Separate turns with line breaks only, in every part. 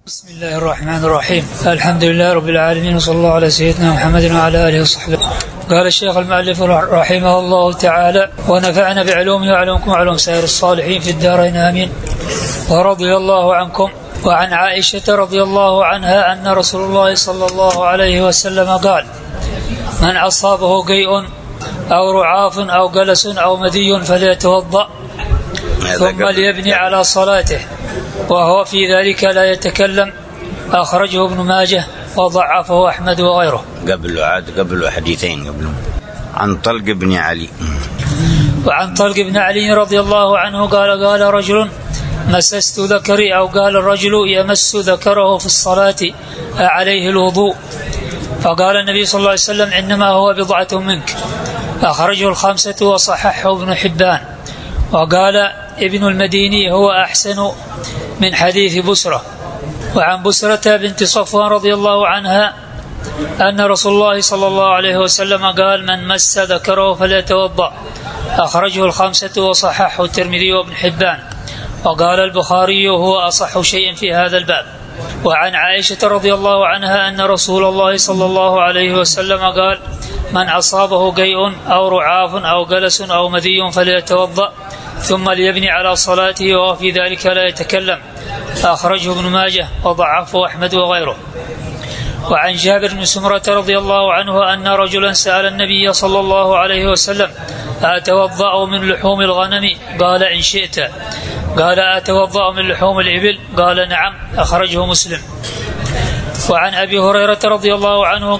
بسم الله الرحمن الرحيم. الحمد لله رب العالمين، وصلى الله على سيدنا محمد وعلى آله وصحبه. قال الشيخ المؤلف رحمه الله تعالى: ونفعنا بعلومه وعلومكم وعلوم سائر الصالحين في الدارين آمين. ورضي الله عنكم. وعن عائشة رضي الله عنها أن رسول الله صلى الله عليه وسلم قال: من أصابه قيء أو رعاف أو جلس أو مدي فليتوضأ ثم ليبني على صلاته وهو في ذلك لا يتكلم. أخرجه ابن ماجه وضعفه أحمد وغيره.
قبل حديثين قبل. عن طلق بن علي.
وعن طلق بن علي رضي الله عنه قال رجل: مسست ذكري، أو قال الرجل يمس ذكره في الصلاة عليه الوضوء، فقال النبي صلى الله عليه وسلم: إنما هو بضعة منك. أخرجه الخمسة وصححه ابن حبان. وقال ابن المديني: هو أحسن من حديث بسرة. وعن بسرة بنت صفوان رضي الله عنها أن رسول الله صلى الله عليه وسلم قال: من مس ذكره فليتوضأ. أخرجه الخمسة وصححه الترمذي وابن حبان. وقال البخاري: هو أصح شيء في هذا الباب. وعن عائشة رضي الله عنها أن رسول الله صلى الله عليه وسلم قال: من أصابه قيء أو رعاف أو جلس أو مدي فليتوضأ ثم ليبني على صلاته وهو في ذلك لا يتكلم. أخرجه ابن ماجه وضعفه أحمد وغيره. وعن جابر بن سمرة رضي الله عنه أن رجلا سأل النبي صلى الله عليه وسلم: أتوضأ من لحوم الغنم؟ قال: إن شئت. قال: أتوضأ من لحوم الإبل؟ قال: نعم. أخرجه مسلم. وعن أبي هريرة رضي الله عنه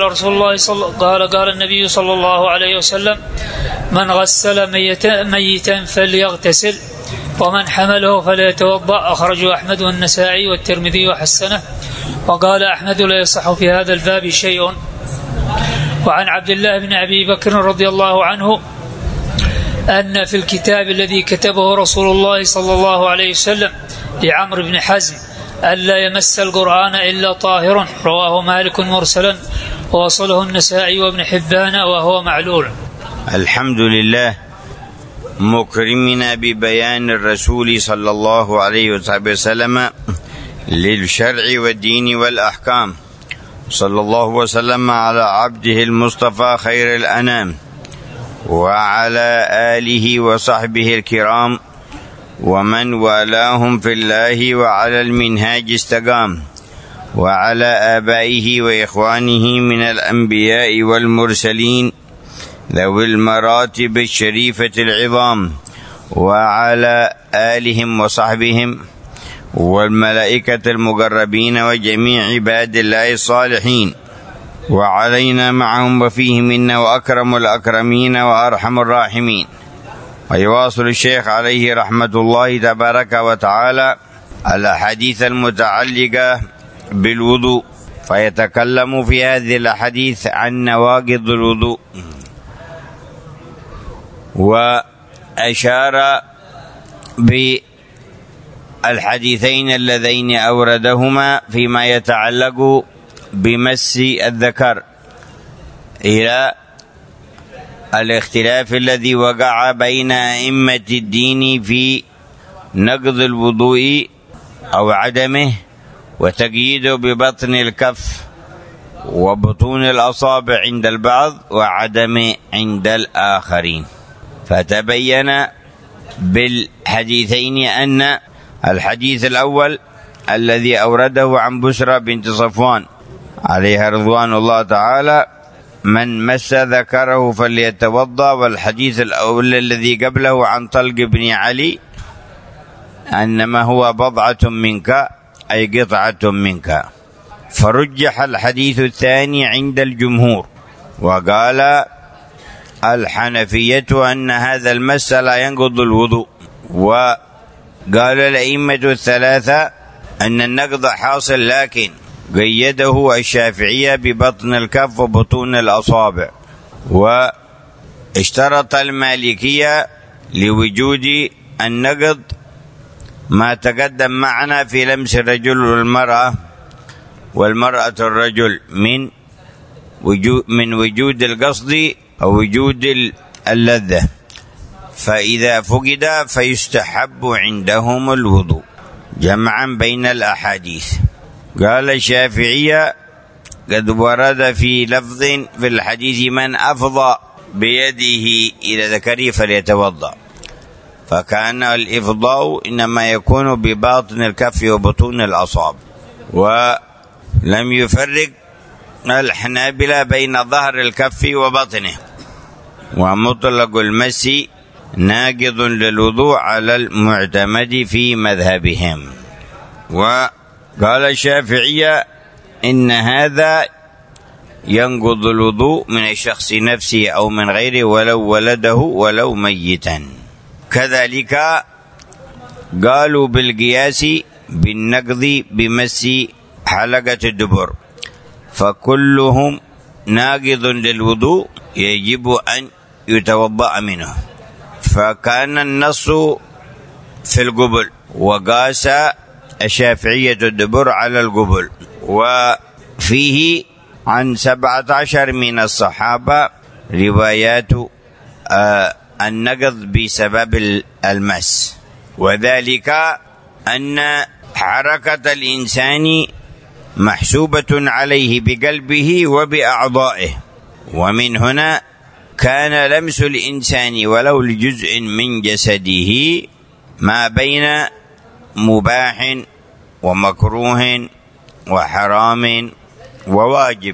قال النبي صلى الله عليه وسلم: من غسل ميتا فليغتسل ومن حمله فليتوضأ. أخرجه أحمد والنسائي والترمذي وحسنه. وقال أحمد: لا يصح في هذا الباب شيء. وعن عبد الله بن أبي بكر رضي الله عنه أن في الكتاب الذي كتبه رسول الله صلى الله عليه وسلم لعمرو بن حزم ألا يمس القرآن إلا طاهر. رواه مالك مرسلا ووصله النسائي وابن حبان وهو معلول.
الحمد لله مكرمنا ببيان الرسول صلى الله عليه وسلم للشرع والدين والأحكام. صلى الله وسلم على عبده المصطفى خير الأنام وعلى آله وصحبه الكرام ومن والاهم في الله وعلى المنهاج استقام، وعلى آبائه وإخوانه من الأنبياء والمرسلين ذوي المراتب الشريفة العظام، وعلى آلهم وصحبهم والملائكة المقربين وجميع عباد الله الصالحين، وعلينا معهم وفيه منا وأكرم الأكرمين وأرحم الراحمين. ويواصل الشيخ عليه رحمة الله تبارك وتعالى الأحاديث المتعلقة بالوضوء، فيتكلم في هذه الأحاديث عن نواقض الوضوء. وأشار بالحديثين اللذين أوردهما فيما يتعلق بمس الذكر إلى الاختلاف الذي وقع بين أئمة الدين في نقض الوضوء أو عدمه، وتقييده ببطن الكف وبطون الأصابع عند البعض وعدم عند الآخرين. فتبين بالحديثين أن الحديث الأول الذي أورده عن بسرة بنت صفوان عليها رضوان الله تعالى: من مس ذكره فليتوضأ. والحديث الأول الذي قبله عن طلق بن علي: أنما هو بضعة منك، أي قطعة منك. فرجح الحديث الثاني عند الجمهور، وقال الحنفية أن هذا المس لا ينقض الوضوء. وقال الأئمة الثلاثة أن النقض حاصل، لكن قيده الشافعية ببطن الكف وبطون الأصابع. واشترط المالكية لوجود النقض ما تقدم معنا في لمس الرجل والمرأة الرجل من وجود القصد أو وجود اللذة، فإذا فقد فيستحب عندهم الوضوء. جمعا بين الأحاديث. قال الشافعية قد ورد في لفظ في الحديث من أفضى بيده إلى ذكره فليتوضأ، فكان الإفضاء إنما يكون بباطن الكف وبطون الأصابع. ولم يفرق الحنابلة بين ظهر الكف وبطنه، ومطلق المس ناقض للوضوء على المعتمد في مذهبهم. وقال الشافعية إن هذا ينقض الوضوء من الشخص نفسه أو من غيره ولو ولده ولو ميتا. كذلك قالوا بالقياس بالنقض بمس حلقة الدبر، فكلهم ناقض للوضوء يجب أن يتوضأ منه. فكان النص في القبل، وقاس الشافعية الدبر على القبل. وفيه عن 17 من الصحابة روايات النقض بسبب المس، وذلك أن حركة الإنسان محسوبة عليه بقلبه وبأعضائه، ومن هنا كان لمس الإنسان ولو لجزء من جسده ما بين مباح ومكروه وحرام وواجب.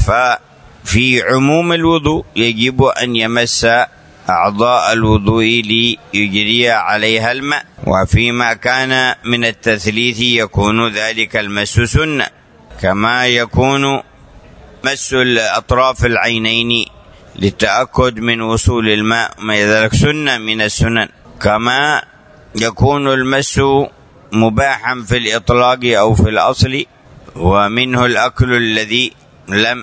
ففي عموم الوضوء يجب أن يمس أعضاء الوضوء ليجري عليها الماء، وفيما كان من التثليث يكون ذلك المس سنة، كما يكون مس الأطراف العينين للتأكد من وصول الماء، ما ذلك سنة من السنن، كما يكون المس مباحا في الإطلاق أو في الأصل. ومنه الأكل الذي لم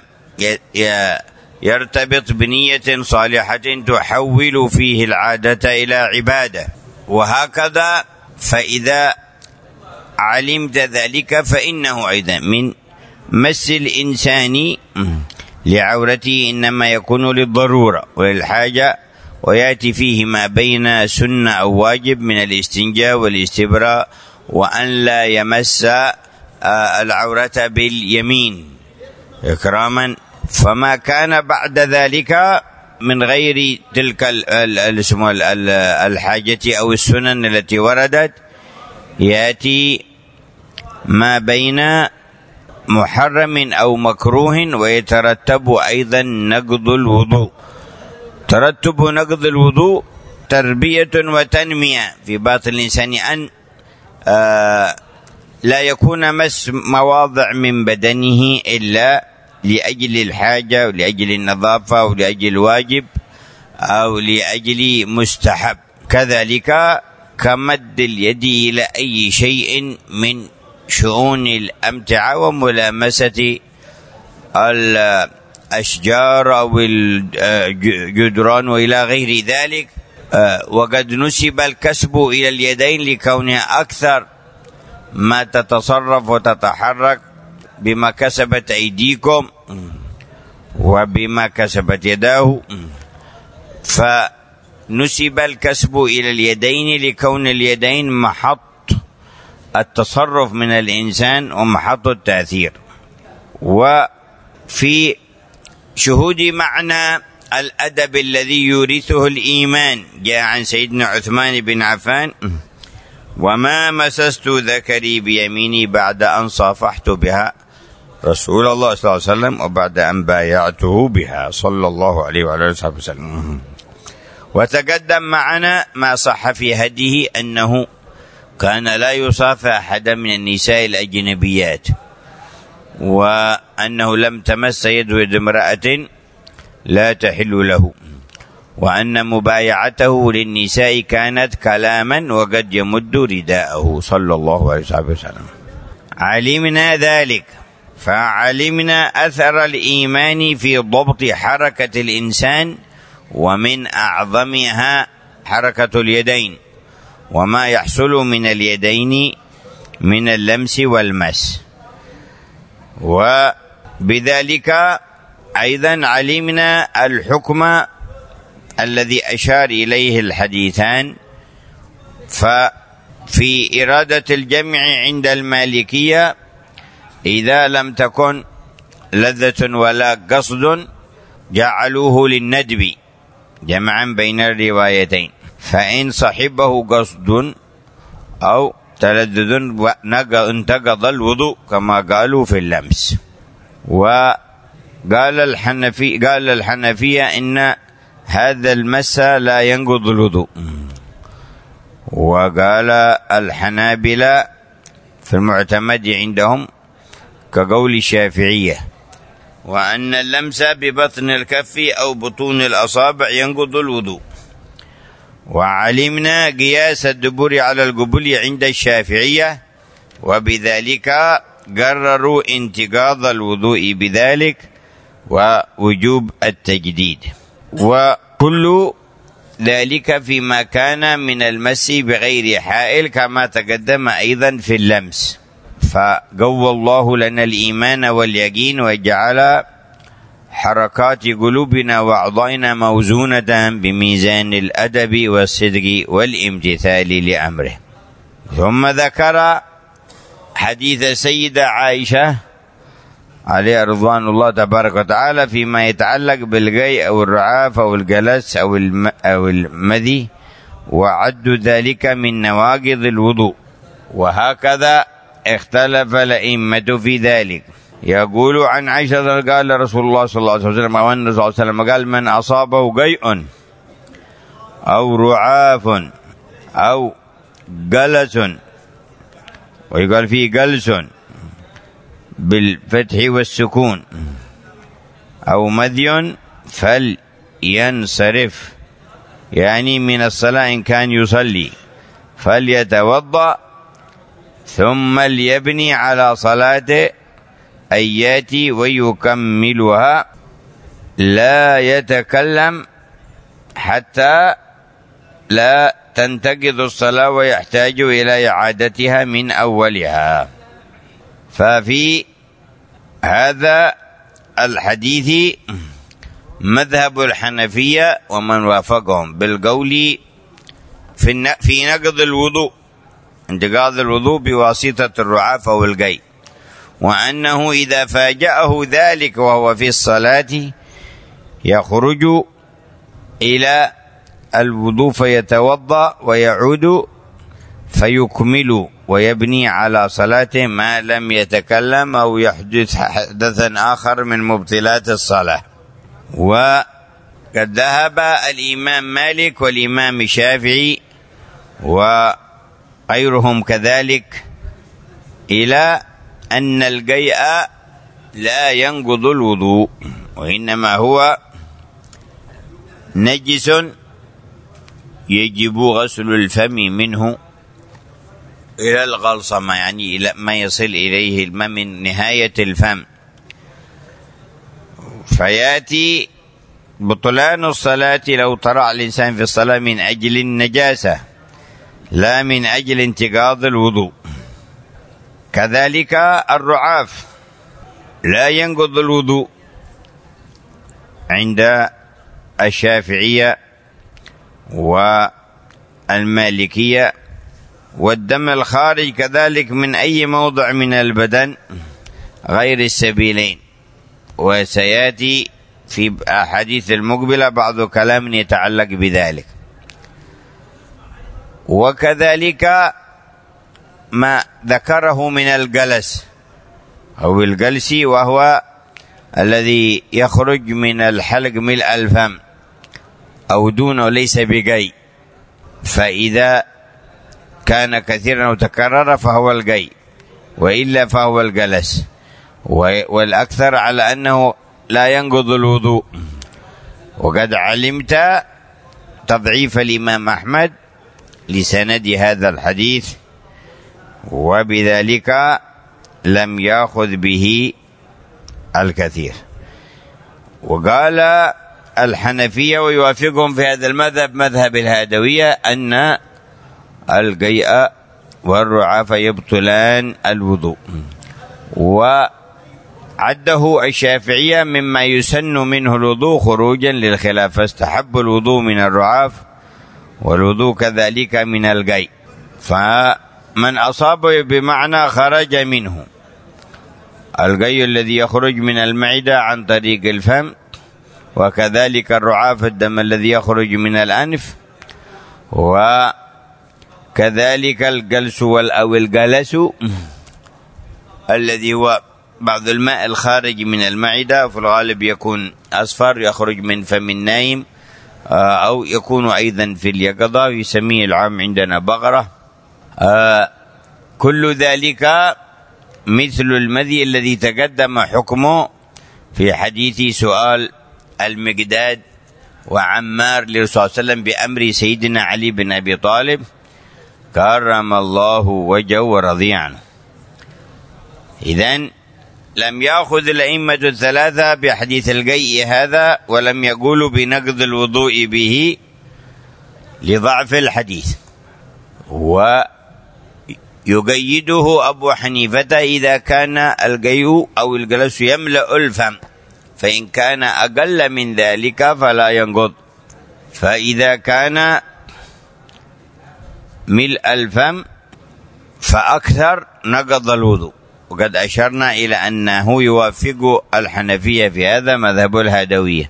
يرتبط بنية صالحة تحول فيه العادة إلى عبادة. وهكذا فإذا علمت ذلك فإنه أيضا من مس الإنسان لعورته إنما يكون للضرورة وللحاجة، ويأتي فيه ما بين سنة أو واجب من الاستنجاء والاستبراء، وأن لا يمس العورة باليمين إكراما. فما كان بعد ذلك من غير تلك الحاجة أو السنن التي وردت يأتي ما بين محرم أو مكروه، ويترتب أيضا نقض الوضوء. ترتب نقض الوضوء تربية وتنمية في باطن الإنسان، أن لا يكون مس مواضع من بدنه إلا لأجل الحاجة ولأجل النظافة ولأجل الواجب أو لأجل مستحب. كذلك كمد اليد إلى أي شيء من شؤون الأمتعة وملامسة الأشجار أو الجدران وإلى غير ذلك. وقد نسب الكسب إلى اليدين لكونها أكثر ما تتصرف وتتحرك بما كسبت أيديكم وبما كسبت يداه، فنسب الكسب إلى اليدين لكون اليدين محط التصرف من الإنسان ومحط التأثير. وفي شهود معنى الأدب الذي يورثه الإيمان جاء عن سيدنا عثمان بن عفان: وما مسست ذكري بيميني بعد أن صافحت بها رسول الله صلى الله عليه وسلم وبعد أن بايعته بها صلى الله عليه وعلى آله وسلم. وتقدم معنا ما صح في هديه أنه كان لا يصافح أحدا من النساء الأجنبيات، وأنه لم تمس يد امرأة لا تحل له، وأن مبايعته للنساء كانت كلاما وقد يمد رداءه صلى الله عليه وسلم. علمنا ذلك، فعلمنا أثر الإيمان في ضبط حركة الإنسان، ومن أعظمها حركة اليدين، وما يحصل من اليدين من اللمس والمس. وبذلك أيضا علمنا الحكم الذي أشار إليه الحديثان، في إرادة الجمع عند المالكية إذا لم تكن لذة ولا قصد جعلوه للندب جمعا بين الروايتين، فإن صحبه قصد أو تلذذ انتقض الوضوء كما قالوا في اللمس. وقال الحنفية إن هذا المس لا ينقض الوضوء، وقال الحنابلة في المعتمد عندهم كقول الشافعية، وأن اللمس ببطن الكف أو بطون الأصابع ينقض الوضوء. وعلمنا قياس الدبر على القبل عند الشافعية، وبذلك قرروا انتقاض الوضوء بذلك ووجوب التجديد، وكل ذلك فيما كان من المس بغير حائل كما تقدم أيضا في اللمس. فقوى الله لنا الإيمان واليقين وجعل حركات قلوبنا وأعضائنا موزونة بميزان الأدب والصدق والامتثال لأمره. ثم ذكر حديث السيدة عائشة عليها رضوان الله تبارك وتعالى فيما يتعلق بالقيء أو الرعاف أو الجلس أو المذي، وعد ذلك من نواقض الوضوء. وهكذا اختلف الأئمة في ذلك. يقول عن عائشة قال رسول الله صلى الله عليه وسلم أو النبي صلى الله عليه وسلم قال: من أصابه قيء أو رعاف أو جلس، ويقال فيه جلس بالفتح والسكون، أو مذي فلينصرف، يعني من الصلاة إن كان يصلي، فليتوضأ ثم ليبني على صلاته أن يأتي ويكملها، لا يتكلم حتى لا تنتقض الصلاة ويحتاج إلى إعادتها من أولها. ففي هذا الحديث مذهب الحنفية ومن وافقهم بالقول في نقض الوضوء، انتقاض الوضوء بواسطة الرعاف أو القيء، وأنه إذا فاجأه ذلك وهو في الصلاة يخرج إلى الوضوء فيتوضأ ويعود فيكمل ويبني على صلاته ما لم يتكلم أو يحدث حدثا آخر من مبطلات الصلاة. وقد ذهب الإمام مالك والإمام الشافعي وغيرهم كذلك إلى أن القيء لا ينقض الوضوء، وإنما هو نجس يجب غسل الفم منه إلى الغلصمة، يعني إلى ما يصل إليه الماء من نهاية الفم. فيأتي بطلان الصلاة لو طرأ الإنسان في الصلاة من أجل النجاسة لا من أجل انتقاض الوضوء. كذلك الرعاف لا ينقض الوضوء عند الشافعية والمالكية، والدم الخارج كذلك من أي موضع من البدن غير السبيلين، وسيأتي في أحاديث المقبلة بعض كلام يتعلق بذلك. وكذلك ما ذكره من الجلس أو الجلس، وهو الذي يخرج من الحلق ملء الفم أو دونه ليس بقي، فإذا كان كثيرا وتكرر فهو القي، وإلا فهو الجلس. والأكثر على أنه لا ينقض الوضوء. وقد علمت تضعيف الإمام أحمد لسند هذا الحديث، وبذلك لم يأخذ به الكثير. وقال الحنفية ويوافقهم في هذا المذهب مذهب الهادوية أن القيء والرعاف يبطلان الوضوء. وعده الشافعية مما يسن منه الوضوء خروجا للخلاف، فاستحب الوضوء من الرعاف والوضوء كذلك من القيء. فمن أصابه بمعنى خرج منه القي الذي يخرج من المعدة عن طريق الفم، وكذلك الرعاف الدم الذي يخرج من الأنف، وكذلك الجلس أو الجلس الذي هو بعض الماء الخارج من المعدة، في الغالب يكون أصفر يخرج من فم النايم، أو يكون أيضا في اليقظة، يسميه العام عندنا بغرة. كل ذلك مثل المذي الذي تقدم حكمه في حديث سؤال المقداد وعمار للرسول صلى الله عليه وسلم بأمر سيدنا علي بن أبي طالب كرم الله وجهه ورضي عنه. إذن لم يأخذ الأئمة الثلاثة بحديث القيء هذا، ولم يقولوا بنقض الوضوء به لضعف الحديث، ويقيده أبو حنيفة إذا كان القيء أو الجلس يملأ الفم، فإن كان أقل من ذلك فلا ينقض، فإذا كان ملء الفم فأكثر نقض الوضوء. وقد أشرنا إلى أنه يوافق الحنفية في هذا مذهب الهدوية.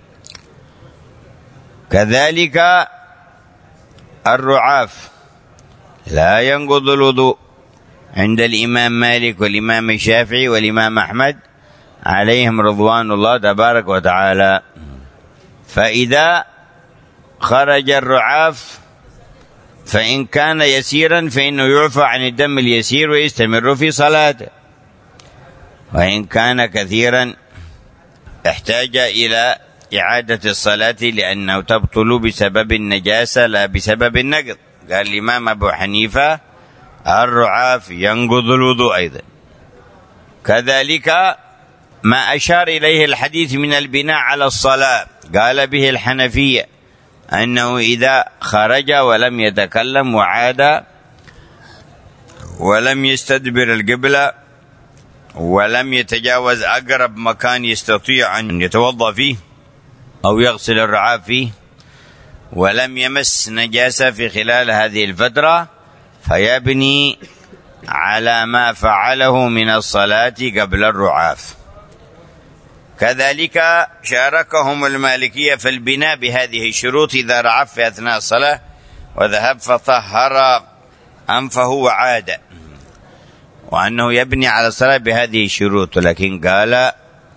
كذلك الرعاف لا ينقض الوضوء عند الإمام مالك والإمام الشافعي والإمام أحمد عليهم رضوان الله تبارك وتعالى. فإذا خرج الرعاف فإن كان يسيرا فإنه يعفى عن الدم اليسير ويستمر في صلاته، وإن كان كثيرا احتاج إلى إعادة الصلاة لأنه تبطل بسبب النجاسة لا بسبب النقض. قال الإمام أبو حنيفة الرعاف ينقض الوضوء أيضا. كذلك ما أشار إليه الحديث من البناء على الصلاة، قال به الحنفية أنه إذا خرج ولم يتكلم وعاد ولم يستدبر القبلة ولم يتجاوز أقرب مكان يستطيع أن يتوضأ فيه أو يغسل الرعاف فيه، ولم يمس نجاسة في خلال هذه الفترة، فيبني على ما فعله من الصلاة قبل الرعاف. كذلك شاركهم المالكية في البناء بهذه الشروط إذا رعف في أثناء الصلاة وذهب فطهر أنفه وعاد، وأنه يبني على الصلاة بهذه الشروط. لكن قال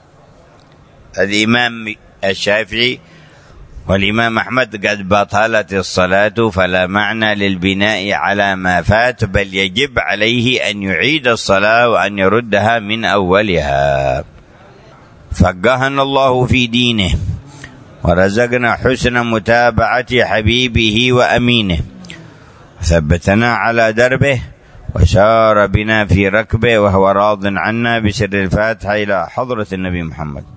الإمام الشافعي والإمام أحمد قد بطلت الصلاة فلا معنى للبناء على ما فات، بل يجب عليه أن يعيد الصلاة وأن يردها من أولها. فقهنا الله في دينه ورزقنا حسن متابعة حبيبه وأمينه، ثبتنا على دربه وسار بنا في ركبه، وهو راض عنا بسر الفاتحة إلى حضرة النبي محمد.